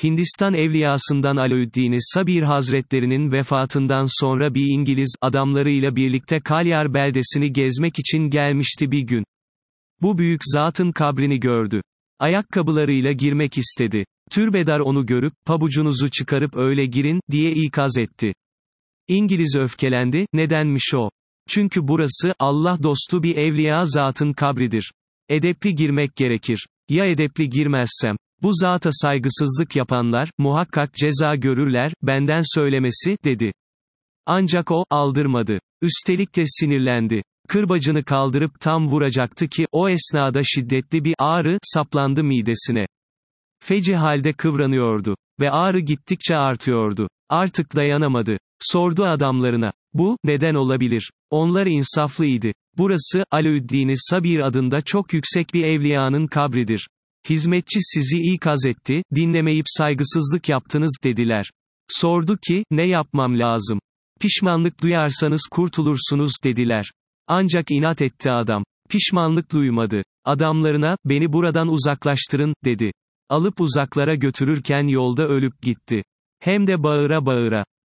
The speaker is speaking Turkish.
Hindistan evliyasından Alauddin Sabir Hazretlerinin vefatından sonra bir İngiliz, adamlarıyla birlikte Kalyar beldesini gezmek için gelmişti bir gün. Bu büyük zatın kabrini gördü. Ayakkabılarıyla girmek istedi. Türbedar onu görüp, pabucunuzu çıkarıp öyle girin, diye ikaz etti. İngiliz öfkelendi, nedenmiş o? Çünkü burası, Allah dostu bir evliya zatın kabridir. Edepli girmek gerekir. Ya edepli girmezsem? Bu zata saygısızlık yapanlar, muhakkak ceza görürler, benden söylemesi, dedi. Ancak o, aldırmadı. Üstelik de sinirlendi. Kırbacını kaldırıp tam vuracaktı ki, o esnada şiddetli bir ağrı, saplandı midesine. Feci halde kıvranıyordu. Ve ağrı gittikçe artıyordu. Artık dayanamadı. Sordu adamlarına. Bu, neden olabilir? Onlar insaflıydı. Burası, Alauddin Sabir adında çok yüksek bir evliyanın kabridir. Hizmetçi sizi ikaz etti, dinlemeyip saygısızlık yaptınız, dediler. Sordu ki, ne yapmam lazım? Pişmanlık duyarsanız kurtulursunuz, dediler. Ancak inat etti adam. Pişmanlık duymadı. Adamlarına, beni buradan uzaklaştırın, dedi. Alıp uzaklara götürürken yolda ölüp gitti. Hem de bağıra bağıra.